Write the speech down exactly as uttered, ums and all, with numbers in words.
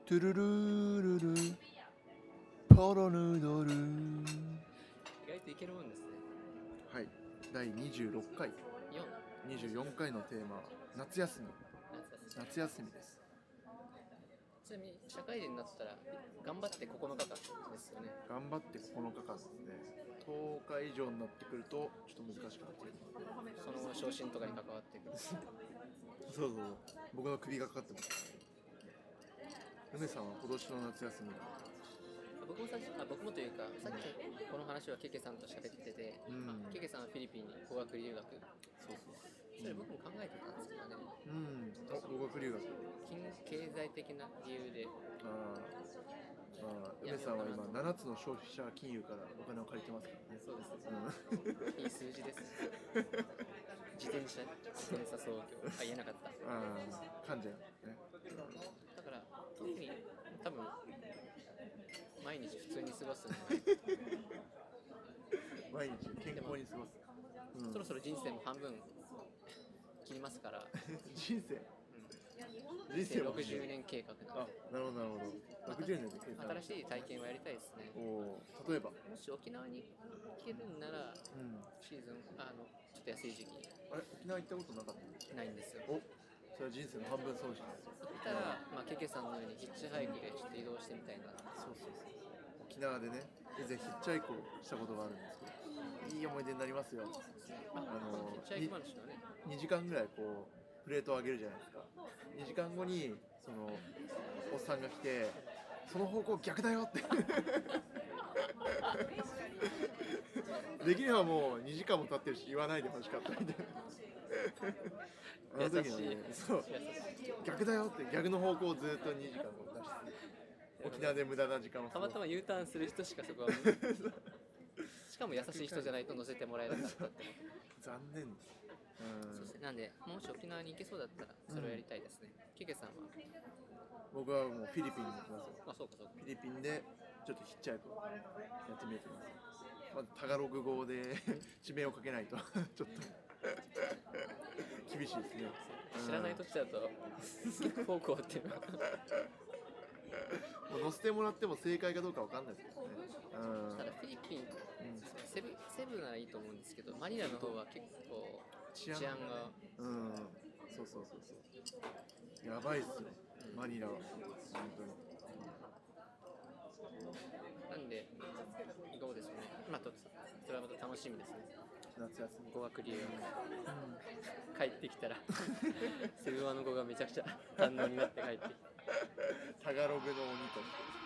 トゥルルールルポロヌードル。 意外といけるもんですね。 はい、だいにじゅうろっかい、 よんにじゅうよんかいのテーマは夏休み。夏休みです。 ちなみに社会人になったら頑張ってここのかかんですよね。 頑張ってここのかかんですね。とおか以上になってくるとちょっと難しくなってくる。 その後の昇進とかに関わってくる。 そうそうそう、僕の首がかかってます。梅さんは今年の夏休みは？ 僕もさあ僕もというかさっきこの話はケケさんと喋ってて、 うん、 まあ、ケケさんはフィリピンに語学留学、 そうそうそれ僕も考えてたんですけどね。 うん、お語学留学、 金経済的な理由で。 あまあ、梅さんは今ななつの消費者金融からお金を借りてますからね。 そうです、 うん、 いい数字です。自転車自転車操業、あ、言えなかった。 ああ、噛んじゃうね。 だから特に多分毎日普通に過ごすの毎日健康に過ごす、うん、 そろそろ人生も半分切りますから人生、 うん、 人生ろくじゅうねん計画なんで。 あ、なるほどなるほど。ろくじゅうねんで計算。 新しい体験をやりたいですね。 お例えば、 もし沖縄に行けるんなら、うん、シーズンあのちょっと安い時期。 あれ、沖縄行ったことなかった？ ないんですよ。 お、それは人生の半分損失ですよ。 そしたら、まあ、ケケさんのようにヒッチハイクでちょっと移動してみたいな。 そうそうそう。沖縄でね、以前ヒッチハイクをしたことがあるんですけど、いい思い出になりますよ。 あのヒッチハイク話のね、 にじかんぐらいこうプレートを上げるじゃないですか。にじかんごにそのおっさんが来て、その方向逆だよってできればもうにじかんも経ってるし言わないでほしかったみたいなあの時のね、そう、逆だよって逆の方向をずっとにじかんも出して、沖縄で無駄な時間をたまたま U ターンする人しかそこはしかも優しい人じゃないと乗せてもらえなかったって残念。うん、 そうですね。なんでもし沖縄に行けそうだったらそれをやりたいですね。ケ、うん、ケさんは？ 僕はもうフィリピンに行きますよ。 あ、そうかそうか。 フィリピンでちょっとヒッチハイクをやってみようと思います。まずタガログ語で地名をかけないとちょっと厳しいですね。 知らない土地だと逆方向っていうのはもう乗せてもらっても正解かどうかわかんないですけどね。うん、 ただフィリピン、うん、セブセブならいいと思うんですけど、マニラの方は結構治安が、 うん、そうそうそうそう、やばいっすよ、うん、マニラは本当に。 なんでどうですね。まあとそれはまた楽しみですね。 夏休み語学留学、うん、帰ってきたらセブ島の語がめちゃくちゃ堪能になって帰ってきた。 タガログの鬼と